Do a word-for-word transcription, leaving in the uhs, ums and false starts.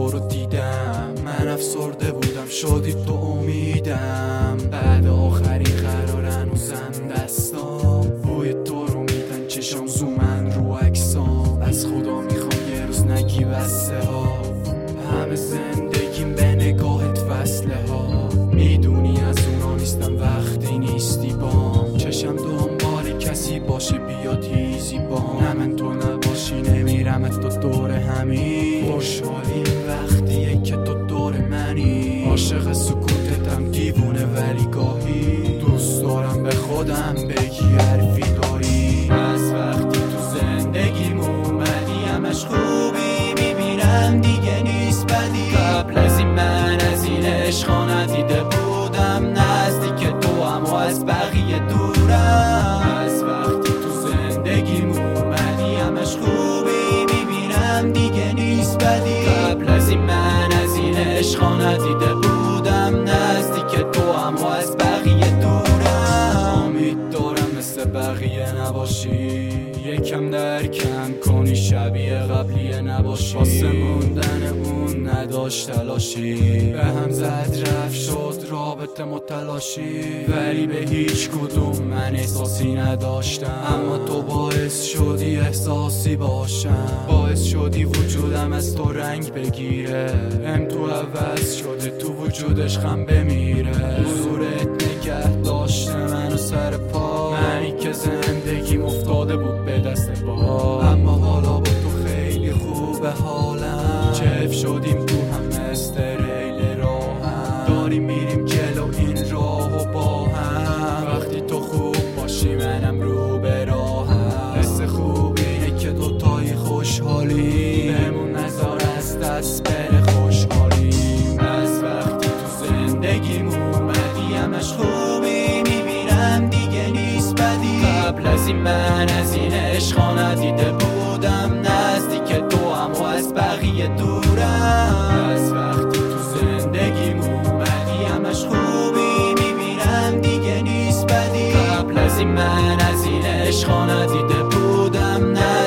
تو رو دیدم، من افسرده بودم شدی تو امیدم. بعد آخرین قرار هنوزم دستام بوی تو رو میدن، چشم زومن رو عکسام. از خدا میخوام یه روز نگی بسته ها، همه زندگیم به نگاهت فصله ها. میدونی از اونا نیستم وقتی نیستی بام، چشم دنبال کسی باشه بیا تیزی بام. نه من تو نباشی نمیرم از تو دور همین، خوشحالیم وقتیه که تو دور منی. عاشق سکوتتم دیوونه ولی گاهی دوست دارم به خودم بگی حرفی داری. از وقتی تو زندگیم اومدی همش خوبی میبینم دیگه نیست بدی. قبل از این من از این عشقا ندیده بودم، نزدیک تو اما از بقیه دورم. از وقتی تو زندگیم اومدی همش خوبی میبینم دیگه نیست بدی. قبل از این من از این عشقا ندیده بودم، نزدیک تو اما از بقیه دورم. امید دارم مثل بقیه نباشی، یکم درکم کنی شبیه قبلیه نباشی. واسه موندن اون نداشت تلاشی، به هم زد رفت شد رابطه متلاشی. ولی به هیچ کدوم من احساسی نداشتم، اما تو باعث شدی احساسی باشم. باعث شدی وجودم از تو رنگ بگیره، هم تو عوض شده تو وجودش خم بمیره. حضورت نگه داشته منو سر پا، منی که زندگیم افتاده بود به دست با. اما حالا با تو خیلی خوبه حالم، چف شدیم تو هم مثل ریل راهم. داریم میریم جلو این راهو با هم، وقتی تو خوب باشی منم رو به راهم. حس خوب اینه که دوتایی خوشحالی، بهمون نذار از دست بره خوشحالی. از وقتی تو زندگیم اومدی همش خوبی میبینم دیگه نیست بدی. قبل از این من از این عشقا ندیده بودم، نزدیک تو اما از بقیه دورم. از وقتی تو زندگیم اومدی همش خوبی میبینم دیگه نیست بدی. قبل از این من از این عشقا ندیده بودم، نه